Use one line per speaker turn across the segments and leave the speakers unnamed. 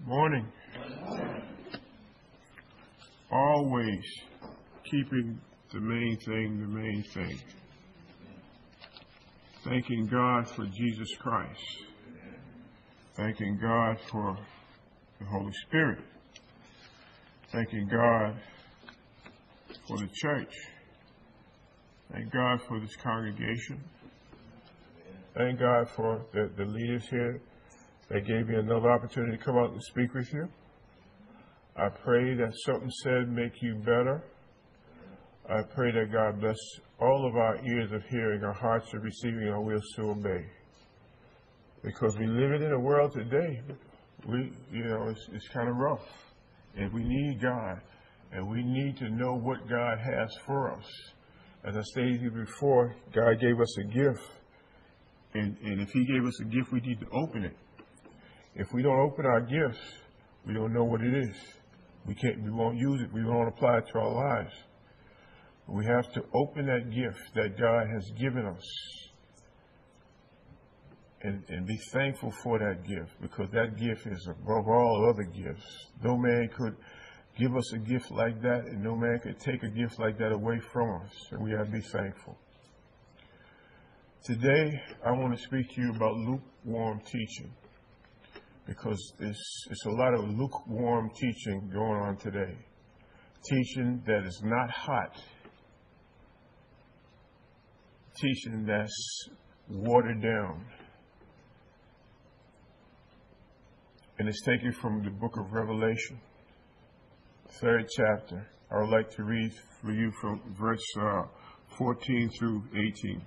Morning. Always keeping the main thing. Thanking God for Jesus Christ. Thanking God for the Holy Spirit. Thanking God for the church. Thank God for this congregation. Thank God for the leaders here that gave me another opportunity to come out and speak with you. I pray that something said make you better. I pray that God bless all of our ears of hearing, our hearts of receiving, our wills to obey. Because we live in a world today, it's kind of rough. And we need God. And we need to know what God has for us. As I stated here before, God gave us a gift. And if He gave us a gift, we need to open it. If we don't open our gifts, we don't know what it is. We won't use it. We won't apply it to our lives. We have to open that gift that God has given us and be thankful for that gift, because that gift is above all other gifts. No man could give us a gift like that, and no man could take a gift like that away from us. And we have to be thankful. Today, I want to speak to you about lukewarm teaching, because it's a lot of lukewarm teaching going on today. Teaching that is not hot. Teaching that's watered down. And it's taken from the book of Revelation, 3rd chapter. I would like to read for you from verse 14 through 18.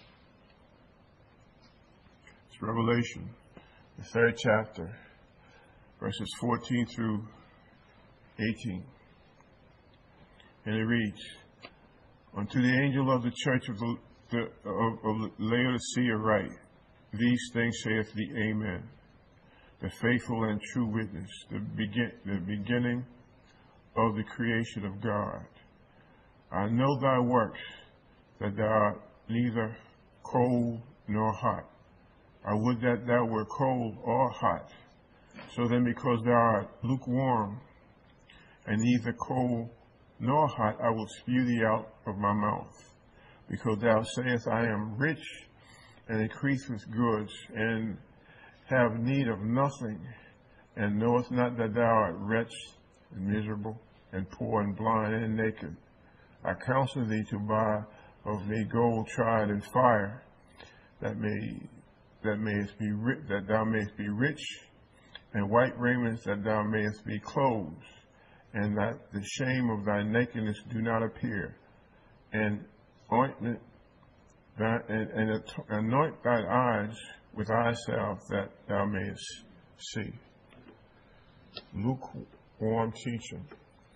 It's Revelation, the 3rd chapter, verses 14 through 18. And it reads, "Unto the angel of the church of Laodicea write, These things saith the Amen, the faithful and true witness, the beginning of the creation of God. I know thy works, that thou art neither cold nor hot. I would that thou were cold or hot. So then, because thou art lukewarm, and neither cold nor hot, I will spew thee out of my mouth. Because thou sayest, I am rich, and increase with goods, and have need of nothing, and knowest not that thou art wretched, and miserable, and poor, and blind, and naked. I counsel thee to buy of me gold tried in fire, that thou mayest be rich, and white raiment, that thou mayest be clothed, and that the shame of thy nakedness do not appear, and anoint thine eyes with eye salve, that thou mayest see." Lukewarm teaching.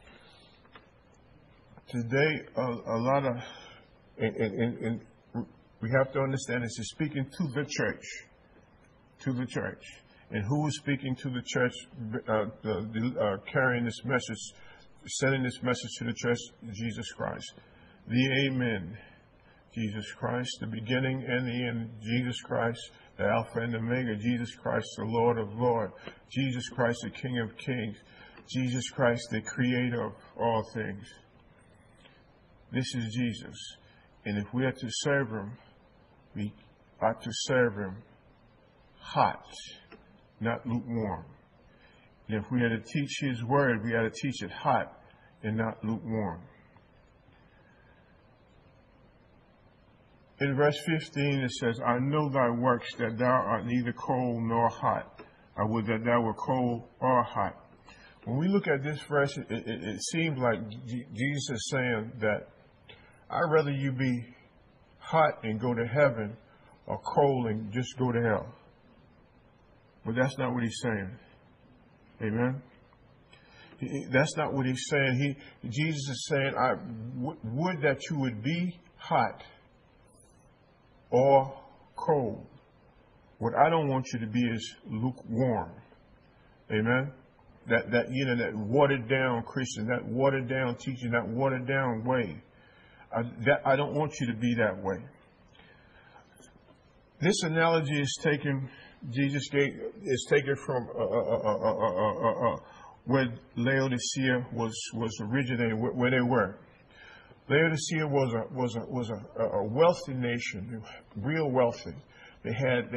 Today, a lot of, and we have to understand this is speaking to the church. To the church. And who is speaking to the church, carrying this message, sending this message to the church? Jesus Christ. The Amen. Jesus Christ, the beginning and the end. Jesus Christ, the Alpha and Omega. Jesus Christ, the Lord of Lords. Jesus Christ, the King of Kings. Jesus Christ, the Creator of all things. This is Jesus. And if we are to serve Him, we ought to serve Him hot, not lukewarm. And if we are to teach His Word, we ought to teach it hot and not lukewarm. In verse 15 it says, I know thy works, that thou art neither cold nor hot. I would that thou were cold or hot. When we look at this verse, it seems like Jesus is saying that I'd rather you be hot and go to heaven, or cold and just go to hell. But that's not what He's saying. Amen? That's not what He's saying. Jesus is saying, I would that you would be hot or cold. What I don't want you to be is lukewarm. Amen? That watered down Christian, that watered down teaching, that watered down way. I don't want you to be that way. This analogy is taken. Jesus is taken from where Laodicea was originated, where they were. Laodicea was a wealthy nation, real wealthy. They had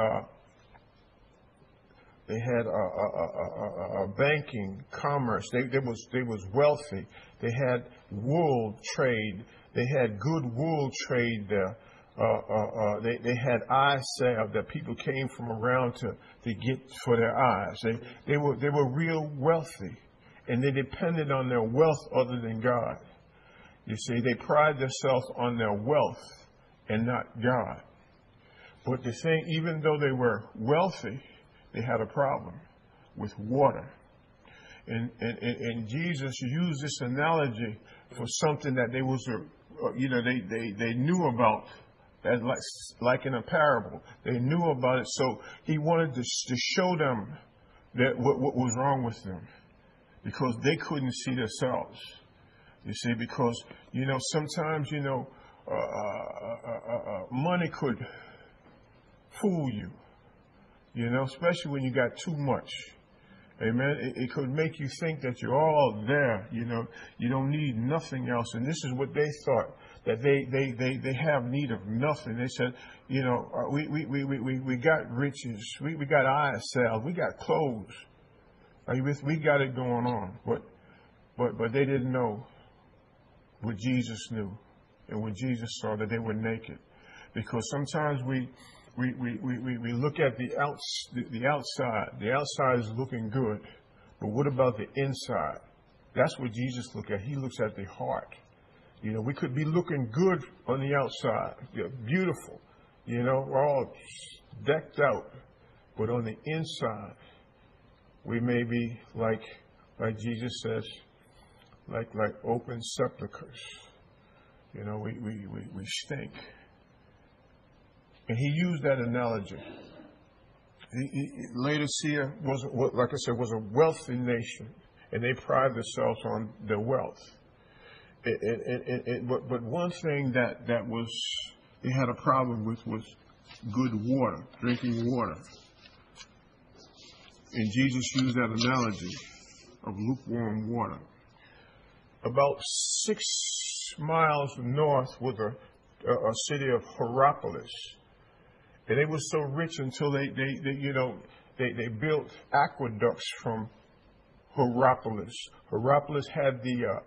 banking, commerce. They was wealthy. They had wool trade. They had good wool trade there. They had eye salve that people came from around to get for their eyes. They were real wealthy, and they depended on their wealth other than God. You see, they pride themselves on their wealth and not God. But the thing, even though they were wealthy, they had a problem with water. And Jesus used this analogy for something that they knew about, like in a parable. They knew about it, so he wanted to show them that what was wrong with them, because they couldn't see themselves. You see, because sometimes money could fool you. Especially when you got too much. Amen. It could make you think that you're all there. You don't need nothing else. And this is what they thought, that they have need of nothing. They said, we got riches, we got eye salve, we got clothes. Are you with? We got it going on. But they didn't know what Jesus knew, and when Jesus saw that they were naked. Because sometimes we look at the outside. The outside is looking good, but what about the inside? That's what Jesus looks at. He looks at the heart. We could be looking good on the outside, beautiful, we're all decked out, but on the inside, we may be like Jesus says, like open sepulchres. We stink. And he used that analogy. Laodicea was a wealthy nation, and they pride themselves on their wealth. But one thing that they had a problem with was good water, drinking water. And Jesus used that analogy of lukewarm water. About 6 miles north was a city of Hierapolis. And they were so rich until they built aqueducts from Hierapolis. Hierapolis had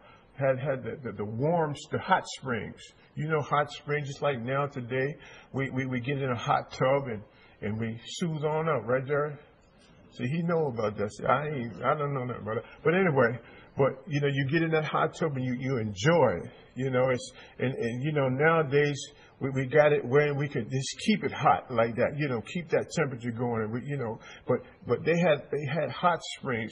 the warm, the hot springs. Hot springs, just like now today, we get in a hot tub and we soothe on up, right, Jared? See, he know about that. See, I don't know nothing about it. But anyway, you get in that hot tub and you enjoy it. Nowadays we got it where we could just keep it hot like that. Keep that temperature going. But they had hot springs,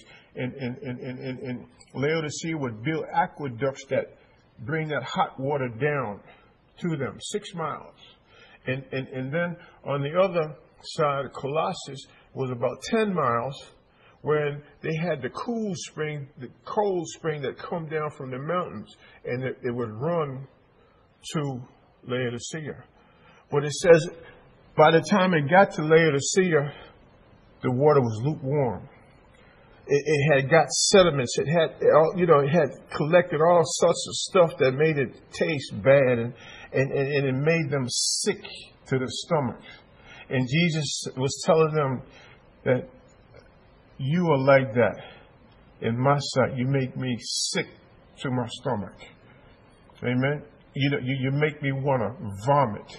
and Laodicea would build aqueducts that bring that hot water down to them, 6 miles. And then on the other side, Colossus was about 10 miles, when they had the cold spring that come down from the mountains, and it would run to Laodicea. But it says by the time it got to Laodicea, the water was lukewarm. It had got sediments. It had collected all sorts of stuff that made it taste bad, and it made them sick to the stomach. And Jesus was telling them that you are like that in my sight. You make me sick to my stomach. Amen. You make me want to vomit.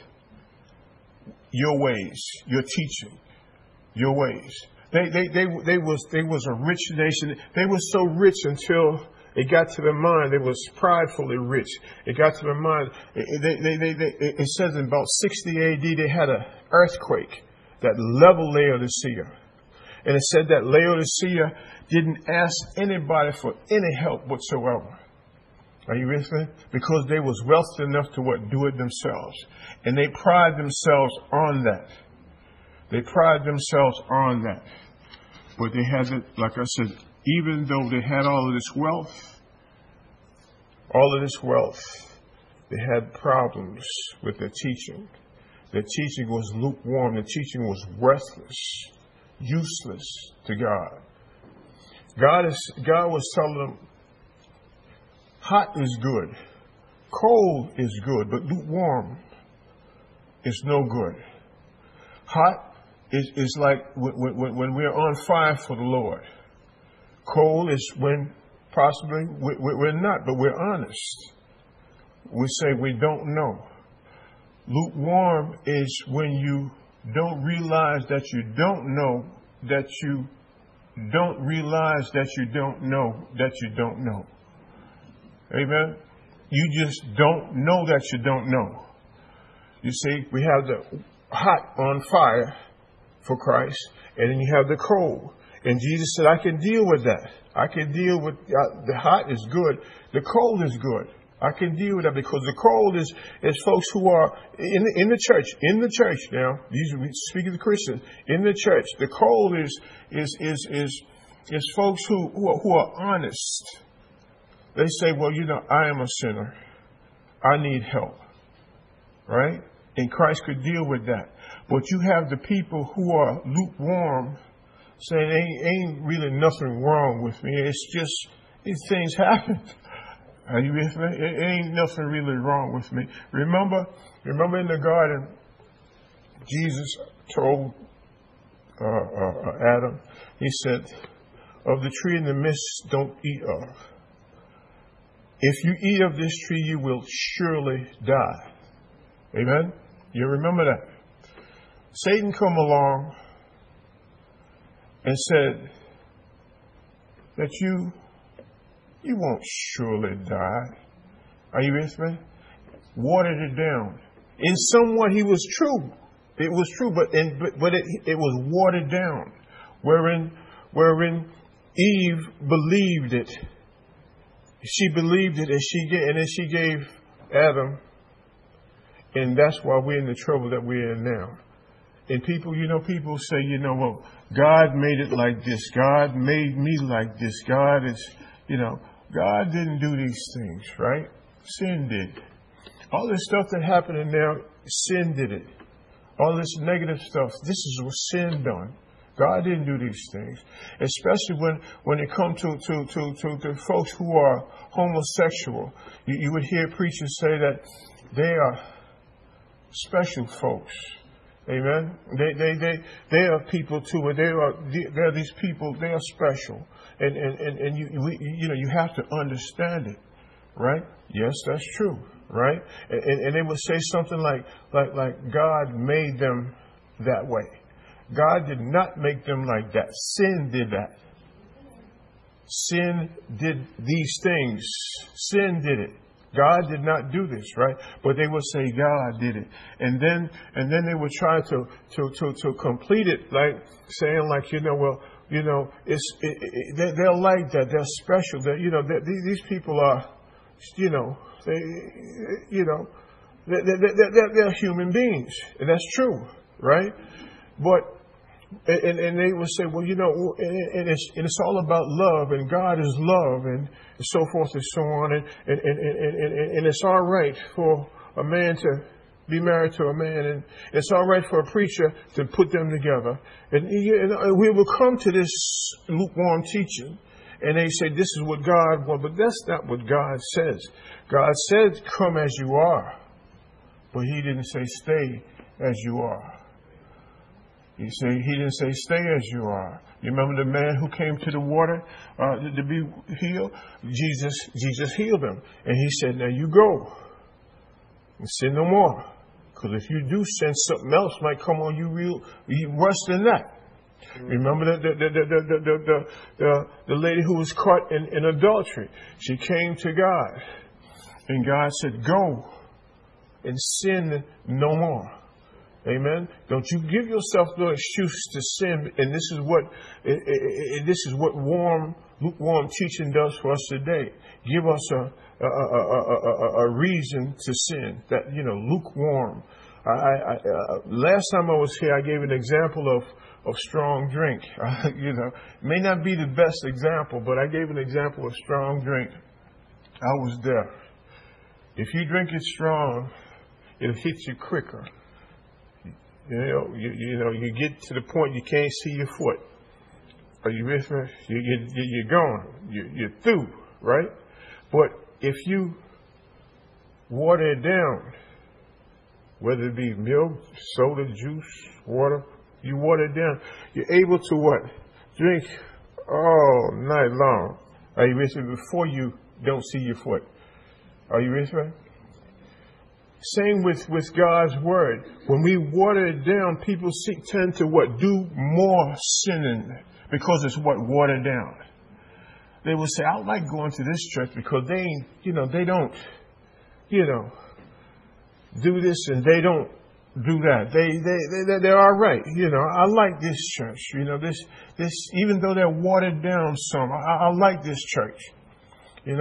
Your ways, your teaching, your ways. They was a rich nation. They were so rich until it got to their mind. They was pridefully rich. It got to their mind. It says in about 60 AD they had an earthquake that leveled Laodicea. And it said that Laodicea didn't ask anybody for any help whatsoever. Are you with me? Because they was wealthy enough to do it themselves. And they pride themselves on that. They pride themselves on that. But they had it, like I said, even though they had all of this wealth, they had problems with their teaching. Their teaching was lukewarm. Their teaching was worthless, useless to God. God was telling them, hot is good, cold is good, but lukewarm is no good. Hot is like when we're on fire for the Lord. Cold is when possibly we're not, but we're honest. We say we don't know. Lukewarm is when you don't realize that you don't know, that you don't realize that you don't know, that you don't know. Amen? You just don't know that you don't know. You see, we have the hot on fire for Christ, and then you have the cold. And Jesus said, I can deal with that. I can deal with the hot is good. The cold is good. I can deal with that because the cold is folks who are in the church. In the church now, these speaking to Christians in the church. The cold is folks who are honest. They say, well, I am a sinner. I need help. Right? And Christ could deal with that. But you have the people who are lukewarm saying, ain't really nothing wrong with me. It's just these things happen. Are you with me? It ain't nothing really wrong with me. Remember in the garden, Jesus told Adam, he said, of the tree in the midst, don't eat of. If you eat of this tree, you will surely die. Amen? You remember that. Satan come along and said that you won't surely die. Are you with me? Watered it down. In somewhat he was true. It was true, but it was watered down. Wherein Eve believed it. She believed it, and then she gave Adam. And that's why we're in the trouble that we're in now. And people say, well, God made it like this. God made me like this. God didn't do these things, right? Sin did. All this stuff that happening now, sin did it. All this negative stuff, this is what sin done. God didn't do these things. Especially when it comes to folks who are homosexual. You would hear preachers say that they are special folks. Amen. They are people too, but they are these people. They are special, and you have to understand it, right? Yes, that's true, right? And they would say something like God made them that way. God did not make them like that. Sin did that. Sin did these things. Sin did it. God did not do this, right? But they would say God did it, and then they would try to complete it, like saying they're like that. They're special. These people are, they're human beings, and that's true, right? But and they would say, well, and it's all about love, and God is love, and so forth and so on, and it's all right for a man to be married to a man, and it's all right for a preacher to put them together. And we will come to this lukewarm teaching, and they say this is what God wants, but that's not what God says. God said, "Come as you are," but He didn't say, "Stay as you are." He didn't say, "Stay as you are." You remember the man who came to the water to be healed? Jesus healed him. And He said, now you go and sin no more. Because if you do sin, something else might come on you worse than that. Remember the lady who was caught in adultery. She came to God. And God said, go and sin no more. Amen. Don't you give yourself no excuse to sin. And this is what lukewarm teaching does for us today. Give us a reason to sin. That lukewarm. Last time I was here, I gave an example of strong drink. May not be the best example, but I gave an example of strong drink. I was there. If you drink it strong, it'll hit you quicker. You get to the point you can't see your foot. Are you with me? You're gone. You're through, right? But if you water it down, whether it be milk, soda, juice, water, you water it down, you're able to what? Drink all night long. Are you with me? Before you don't see your foot. Are you with me? Same with God's word. When we water it down, people tend to what? Do more sinning because it's what? Watered down. They will say, I like going to this church because they don't, do this and they don't do that. They're all right. I like this church. This even though they're watered down some, I like this church. And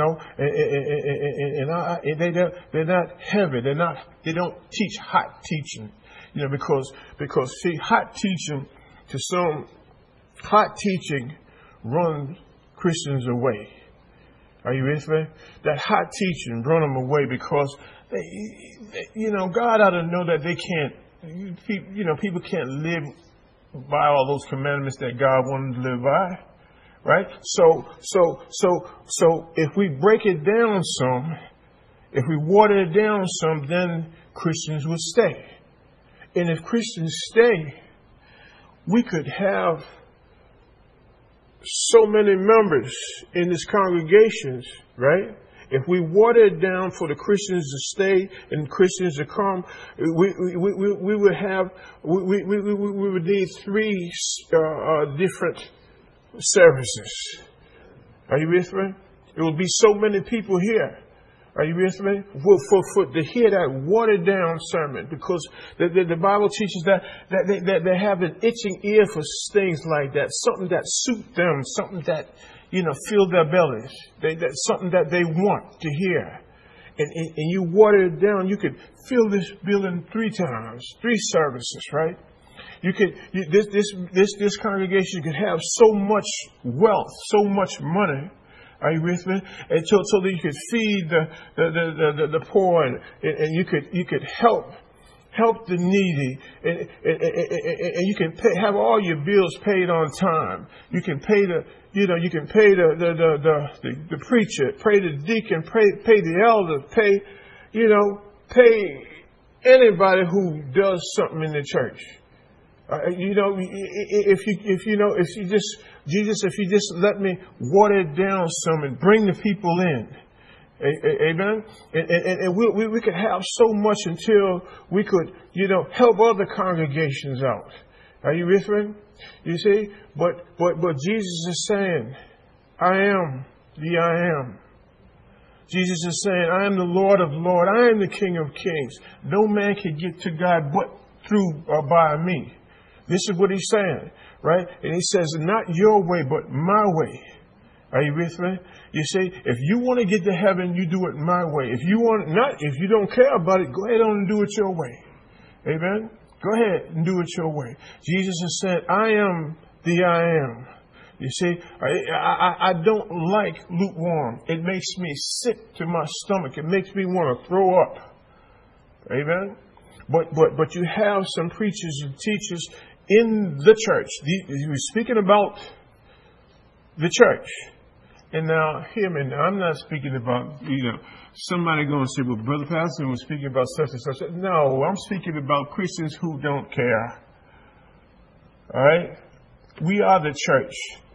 they're not heavy. They don't teach hot teaching. Because see, hot teaching runs Christians away. Are you with me? That hot teaching run them away because God ought to know that they can't, people can't live by all those commandments that God wanted to live by. Right? So if we break it down some, if we water it down some, then Christians will stay. And if Christians stay, we could have so many members in this congregations, right? If we water it down for the Christians to stay and Christians to come, we would need 3 different services. Are you with me? It will be so many people here. Are you with me? For to hear that watered down sermon, because the Bible teaches that they have an itching ear for things like that, something that suit them, something that fill their bellies, that's something that they want to hear. And you water it down, you could fill this building 3 times, 3 services, right? You could this congregation could have so much wealth, so much money. Are you with me? And so that you could feed the poor, and you could help the needy, and you can have all your bills paid on time. You can pay the preacher, pay the deacon, pay the elder, pay anybody who does something in the church. If you just let me water it down some and bring the people in, amen. And we could have so much until we could, help other congregations out. Are you with me? You see, but Jesus is saying, I am the I am. Jesus is saying, I am the Lord of Lords. I am the King of Kings. No man can get to God but through or by me. This is what he's saying, right? And he says, not your way, but my way. Are you with me? You see, if you want to get to heaven, you do it my way. If you don't care about it, go ahead on and do it your way. Amen? Go ahead and do it your way. Jesus has said, I am the I am. You see, I don't like lukewarm. It makes me sick to my stomach. It makes me want to throw up. Amen? But you have some preachers and teachers in the church. He was speaking about the church. And now, hear me. Now, I'm not speaking about, somebody going to say, well, Brother Pastor was speaking about such and such. No, I'm speaking about Christians who don't care. All right? We are the church.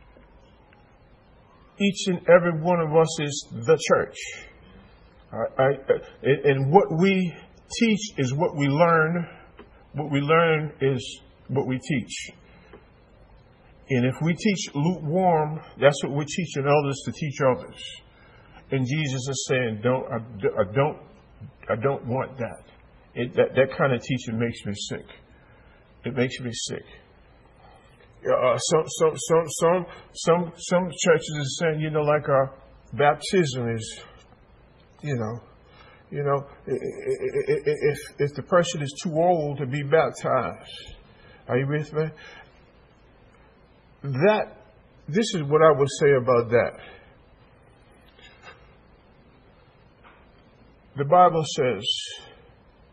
Each and every one of us is the church. All right? And what we teach is what we learn. What we learn is what we teach. And if we teach lukewarm, that's what we're teaching others to teach others. And Jesus is saying, I don't want that. That kind of teaching makes me sick. It makes me sick. Some churches are saying, like our baptism is, if the person is too old to be baptized. Are you with me? This is what I would say about that. The Bible says,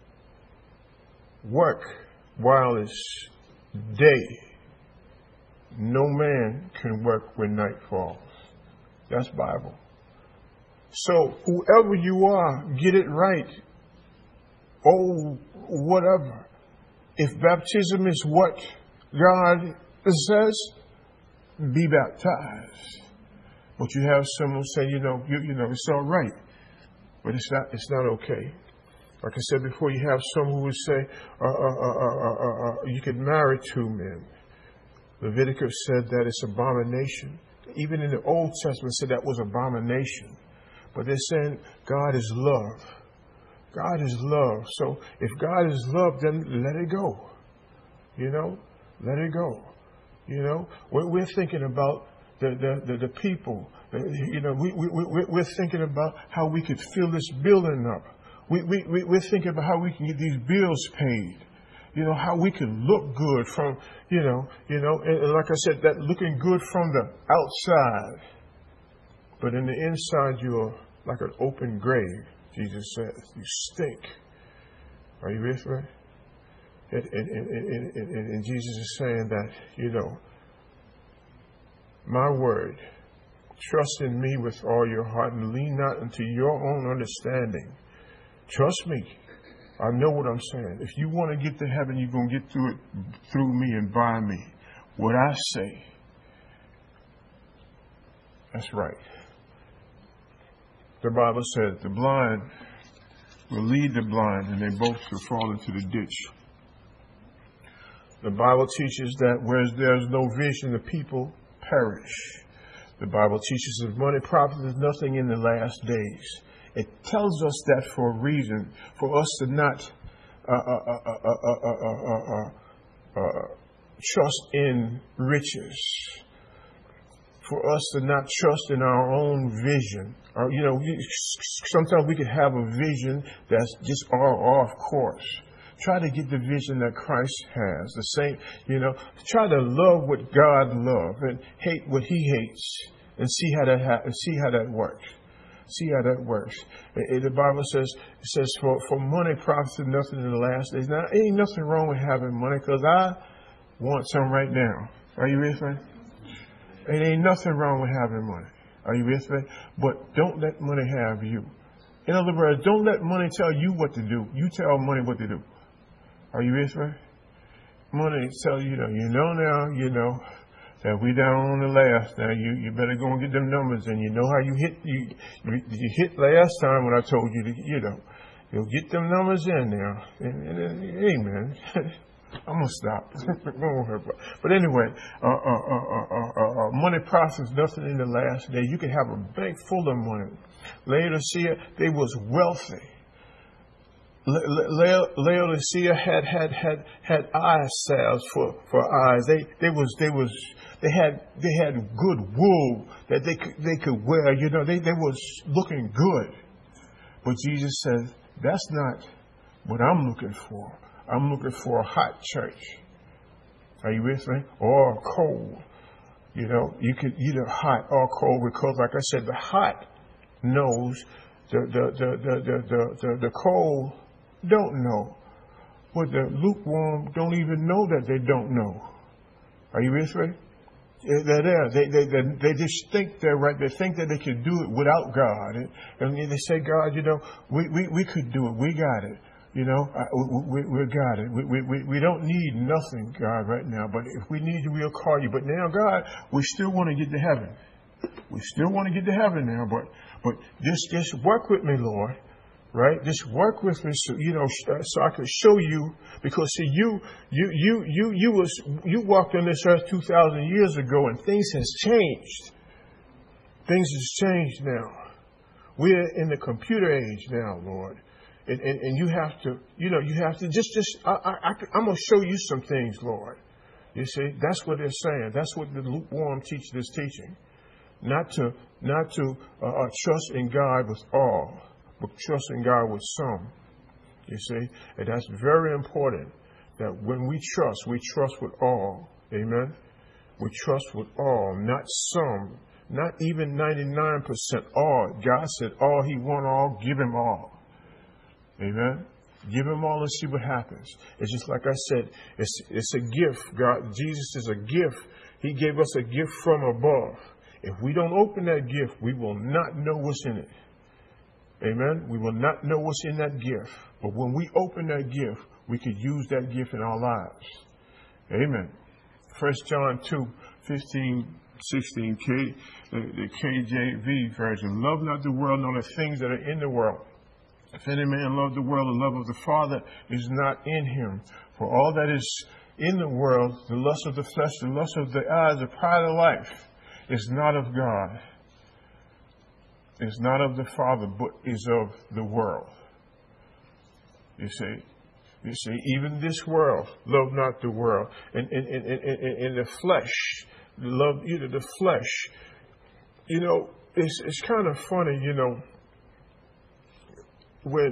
work while it's day. no man can work when night falls. That's Bible. So whoever you are, get it right. Oh, whatever. If baptism is what God says, be baptized. But you have someone say, you know, it's all right, but it's not okay. Like I said before, you have some who would say, you could marry two men. Leviticus said that it's abomination. Even in the Old Testament said that was abomination. But they're saying God is love. God is love. So if God is love, then let it go. You know, let it go. You know, we're thinking about the people. You know, we're thinking about how we could fill this building up. We're thinking about how we can get these bills paid. You know, how we can look good from, and like I said, that looking good from the outside. But in the inside, you're like an open grave, Jesus says. You stink. Are you with me? And Jesus is saying that, my word, trust in me with all your heart and lean not unto your own understanding. Trust me. I know what I'm saying. If you want to get to heaven, you're going to get through it through me and by me. What I say, that's right. The Bible says the blind will lead the blind and they both shall fall into the ditch. The Bible teaches that where there's no vision, the people perish. The Bible teaches that money profiteth nothing in the last days. It tells us that for a reason, for us to not trust in riches, for us to not trust in our own vision. Sometimes we could have a vision that's just all off course. Try to get the vision that Christ has. The same, try to love what God loves and hate what He hates, and see how that works. See how that works. The Bible says, for money profits nothing in the last days. Now, ain't nothing wrong with having money, because I want some right now. Are you with me? It ain't nothing wrong with having money. Are you with me? But don't let money have you. In other words, don't let money tell you what to do. You tell money what to do. Are you with me? Money tell you, now, that we down on the last. Now you better go and get them numbers, and you know how you hit last time when I told you to, you'll get them numbers in now. And amen. I'm gonna stop. But anyway, money profits nothing in the last day. You can have a bank full of money. Laodicea, they was wealthy. Laodicea had eye salves for eyes. They had good wool that they could wear. They was looking good. But Jesus said, that's not what I'm looking for. I'm looking for a hot church. Are you with me? Or cold. You could either hot or cold, because, like I said, the hot knows, the cold don't know. But the lukewarm don't even know that they don't know. Are you with me? They're there. They just think they're right. They think that they can do it without God. And they say, God, we could do it. We got it. We got it. We don't need nothing, God, right now. But if we need you, we'll call you. But now, God, we still want to get to heaven. We still want to get to heaven now. But just work with me, Lord. Right? Just work with me, so I can show you. Because see, you walked on this earth 2,000 years ago, and things has changed. Things has changed now. We're in the computer age now, Lord. And you have to, I'm going to show you some things, Lord. You see, that's what they're saying. That's what the lukewarm teacher is teaching. Not to trust in God with all, but trust in God with some. You see, and that's very important. That when we trust with all. Amen. We trust with all, not some, not even 99%. All. God said, all He want, all, give Him all. Amen. Give Him all and see what happens. It's just like I said, it's a gift. God, Jesus is a gift. He gave us a gift from above. If we don't open that gift, we will not know what's in it. Amen? We will not know what's in that gift. But when we open that gift, we could use that gift in our lives. Amen. 1 John 2:15-16, the KJV version. Love not the world, nor the things that are in the world. If any man love the world, the love of the Father is not in him. For all that is in the world, the lust of the flesh, the lust of the eyes, the pride of life, is not of God. It's not of the Father, but is of the world. You see, even this world, love not the world. And in the flesh, love either the flesh. You know, it's kind of funny, you know, when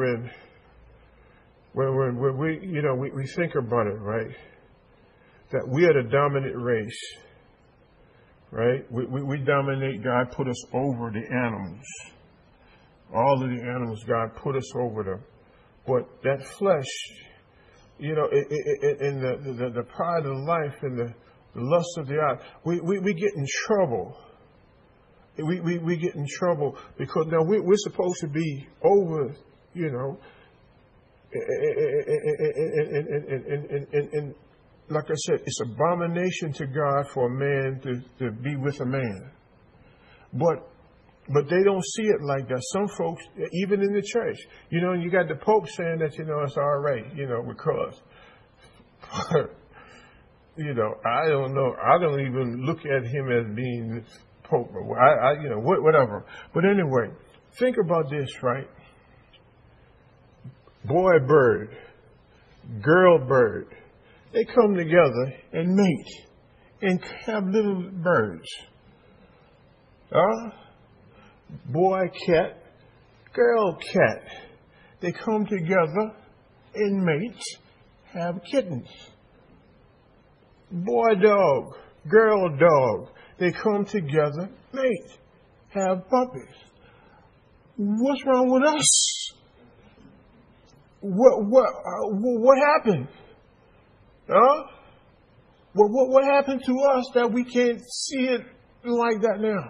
we, you know, we think about it, right? That we are the dominant race, right? We dominate. God put us over the animals. All of the animals, God put us over them. But that flesh, you know, in the pride of life and the lust of the eye, we get in trouble. We get in trouble because now we're supposed to be over, you know, and like I said, it's abomination to God for a man to be with a man. But they don't see it like that. Some folks, even in the church, you know, you got the Pope saying that, you know, it's all right, you know, because, you know, I don't know. I don't even look at him as being this Pope. You know, whatever. But anyway, think about this, right? Boy bird, girl bird, they come together and mate and have little birds. Boy cat, girl cat, they come together and mate, have kittens. Boy dog, girl dog, they come together, mate, have puppies. What's wrong with us? What happened? What happened to us that we can't see it like that now?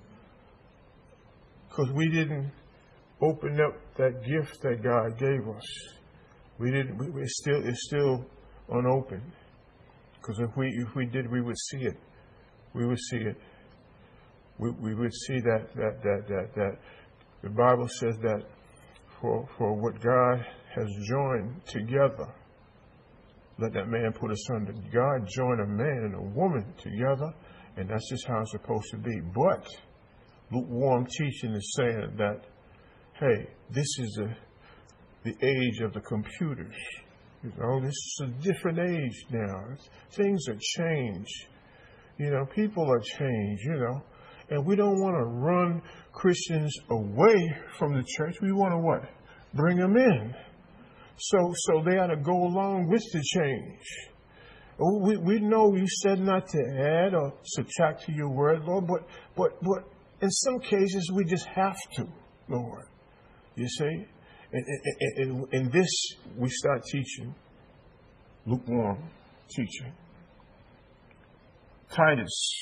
Because we didn't open up that gift that God gave us. We didn't. It's still unopened. Because if we did, we would see it. We would see it. We would see that the Bible says that for what God has joined together, let that man put asunder. God joined a man and a woman together, and that's just how it's supposed to be. But lukewarm teaching is saying that, hey, this is the age of the computers. You know, this is a different age now. Things are changed. You know, people are changed, you know. And we don't want to run Christians away from the church. We want to what? Bring them in. So they ought to go along with the change. We know you said not to add or subtract to your word, Lord, but in some cases we just have to, Lord. You see? And in this, we start teaching lukewarm teaching. Titus,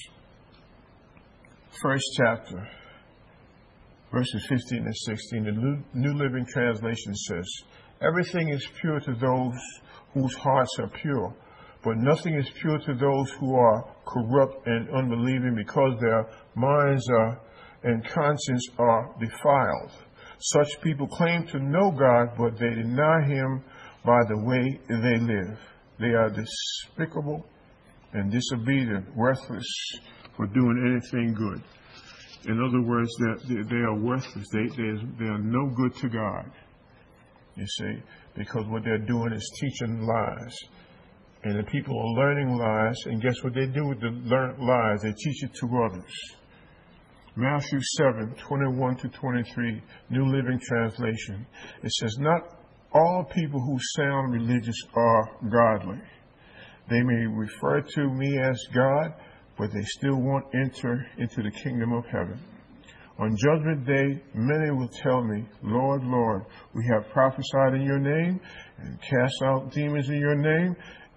first chapter, verses 15 and 16, the New Living Translation says, everything is pure to those whose hearts are pure, but nothing is pure to those who are corrupt and unbelieving, because their minds and conscience are defiled. Such people claim to know God, but they deny Him by the way they live. They are despicable and disobedient, worthless for doing anything good. In other words, they are worthless. They are no good to God. You see, because what they're doing is teaching lies. And the people are learning lies, and guess what they do with the learned lies? They teach it to others. Matthew 7:21-23, New Living Translation. It says, not all people who sound religious are godly. They may refer to me as God, but they still won't enter into the kingdom of heaven. On Judgment Day, many will tell me, Lord, Lord, we have prophesied in your name and cast out demons in your name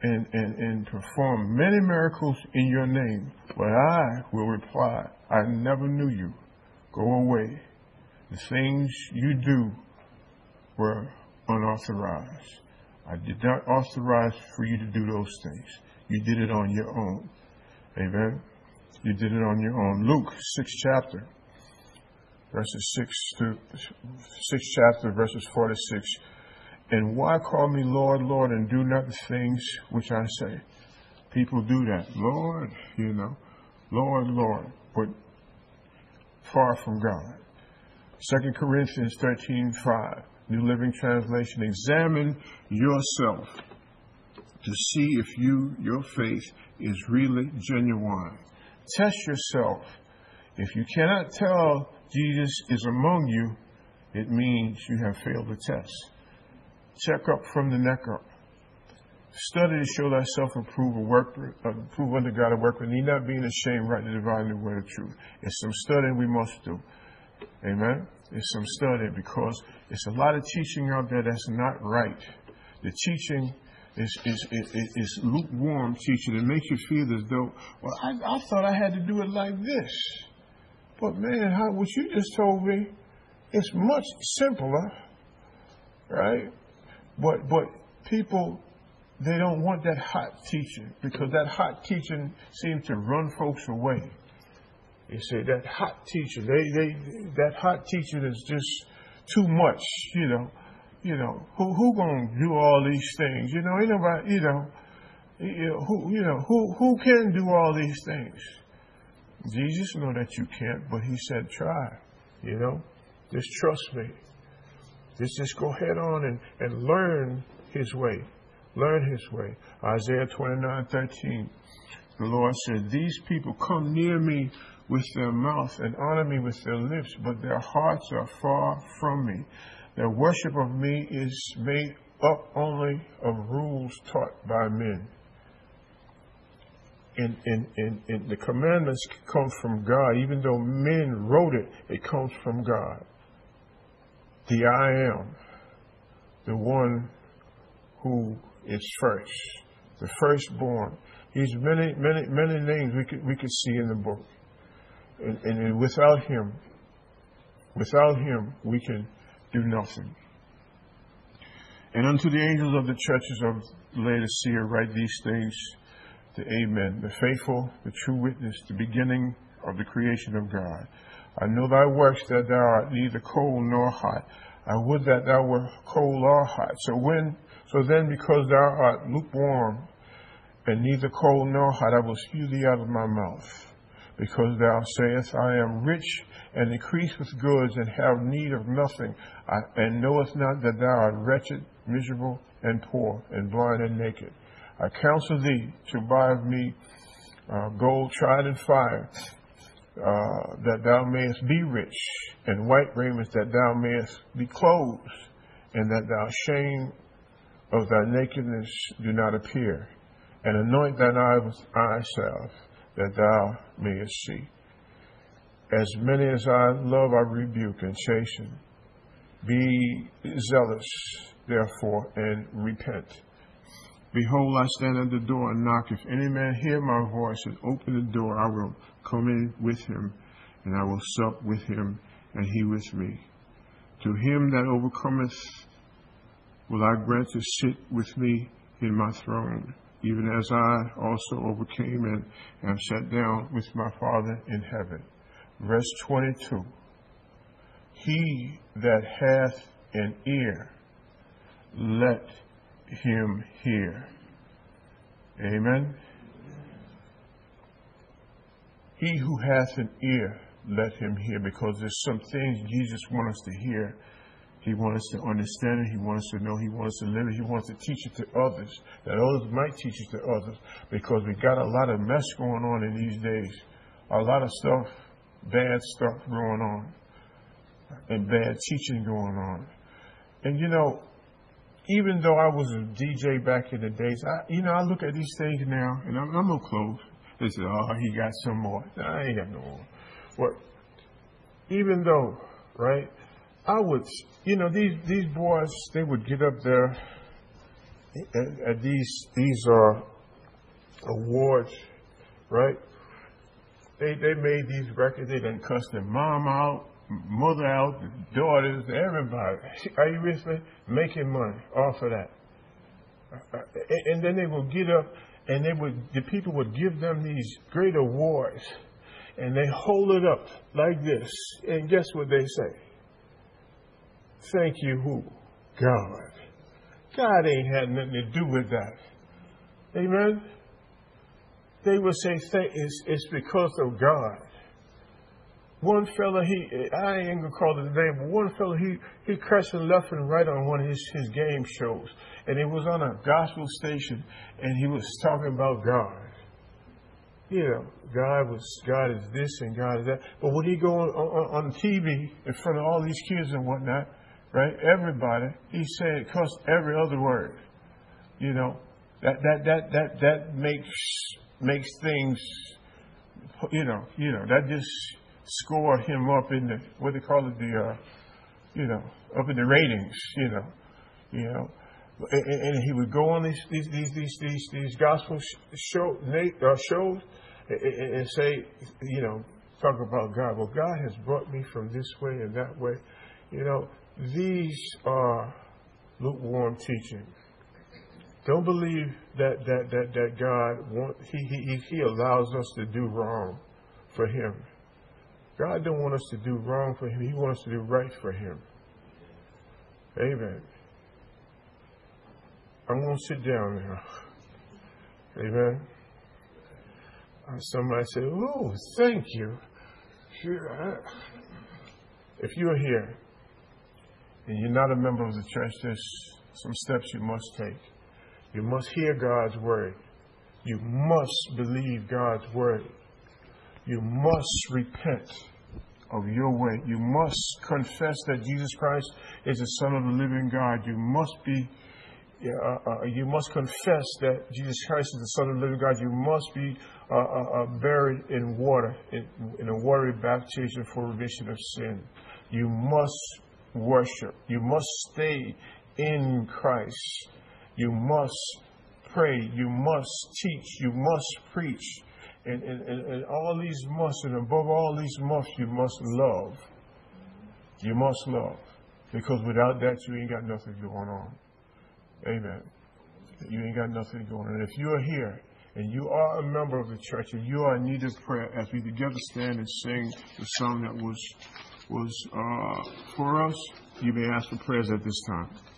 and perform many miracles in your name. But I will reply, I never knew you. Go away. The things you do were unauthorized. I did not authorize for you to do those things. You did it on your own. Amen. You did it on your own. Luke, 6th chapter, verses 6th chapter, verses 46. And why call me Lord, Lord, and do not the things which I say? People do that. Lord, Lord, Lord, but far from God. 2 Corinthians 13:5, New Living Translation. Examine yourself to see if your faith is really genuine. Test yourself. If you cannot tell Jesus is among you, it means you have failed the test. Check up from the neck up. Study to show thyself approved, approve unto God, a workman, need not being ashamed, right to divine the word of truth. It's some studying we must do. Amen? It's some studying, because it's a lot of teaching out there that's not right. The teaching is lukewarm teaching. It makes you feel as though, well, I thought I had to do it like this. But man, what you just told me, it's much simpler, right? But people, they don't want that hot teaching, because that hot teaching seems to run folks away. You say that hot teaching, that hot teaching is just too much, Who gonna do all these things? Ain't nobody, who can do all these things? Jesus know that you can't, but he said, try, just trust me. Just go head on and learn his way. Learn his way. Isaiah 29:13. The Lord said, these people come near me with their mouth and honor me with their lips, but their hearts are far from me. Their worship of me is made up only of rules taught by men. And the commandments come from God. Even though men wrote it, it comes from God. The I am, the one who is first, the firstborn. He's many names we could see in the book. And without him, we can do nothing. And unto the angels of the churches of Laodicea write these things, the Amen, the faithful, the true witness, the beginning of the creation of God. I know thy works, that thou art neither cold nor hot. I would that thou were cold or hot. So then, because thou art lukewarm, and neither cold nor hot, I will spew thee out of my mouth. Because thou sayest, I am rich, and increase with goods, and have need of nothing, and knowest not that thou art wretched, miserable, and poor, and blind, and naked. I counsel thee to buy of me gold tried in fire, that thou mayest be rich, and white raiment, that thou mayest be clothed, and that thou shame of thy nakedness do not appear, and anoint thine eye with eye salve, that thou mayest see. As many as I love, I rebuke and chasten. Be zealous, therefore, and repent. Behold, I stand at the door and knock. If any man hear my voice and open the door, I will come in with him, and I will sup with him, and he with me. To him that overcometh will I grant to sit with me in my throne, even as I also overcame and am sat down with my Father in heaven. Verse 22. He that hath an ear, let him hear. Amen. He who hath an ear, let him hear, because there's some things Jesus wants us to hear. He wants us to understand it. He wants us to know. He wants us to live it. He wants to teach it to others, that others might teach it to others, because we got a lot of mess going on in these days. A lot of stuff, bad stuff going on, and bad teaching going on. And even though I was a DJ back in the days, I look at these things now, and I'm gonna close. They say, oh, he got some more. No, I ain't got no more. But even though, right, I would, these boys, they would get up there these are awards, right? They made these records. They done cussed their mom out, mother out, daughters, everybody. Are you with me? Making money off of that. And then they would get up, and the people would give them these great awards, and they hold it up like this. And guess what they say? Thank you, who? God. God ain't had nothing to do with that. Amen? They would say, it's because of God. One fella, I ain't gonna call his name, but one fella, he cursing left and right on one of his game shows. And it was on a gospel station, and he was talking about God. You know, God is this and God is that. But when he go on TV in front of all these kids and whatnot, right? Everybody, he said, cuss every other word. You know, that makes things, you know, that just score him up in the, what they call it, up in the ratings, you know. And he would go on these gospel shows and say, you know, talk about God. Well, God has brought me from this way and that way. You know, these are lukewarm teaching. Don't believe that God He allows us to do wrong for Him. God don't want us to do wrong for Him. He wants us to do right for Him. Amen. I'm going to sit down now. Amen. Somebody say, "Oh, thank you." If you're here and you're not a member of the church, there's some steps you must take. You must hear God's word. You must believe God's word. You must repent of your way. You must confess that Jesus Christ is the Son of the living God. You must confess that Jesus Christ is the Son of the living God. You must be buried in water, in a watery baptism for remission of sin. You must worship. You must stay in Christ. You must pray. You must teach. You must preach. And all these musts, and above all these musts, you must love. You must love. Because without that, you ain't got nothing going on. Amen. You ain't got nothing going on. And if you're here and you are a member of the church and you are in need of prayer, as we together stand and sing the song that was for us, you may ask for prayers at this time.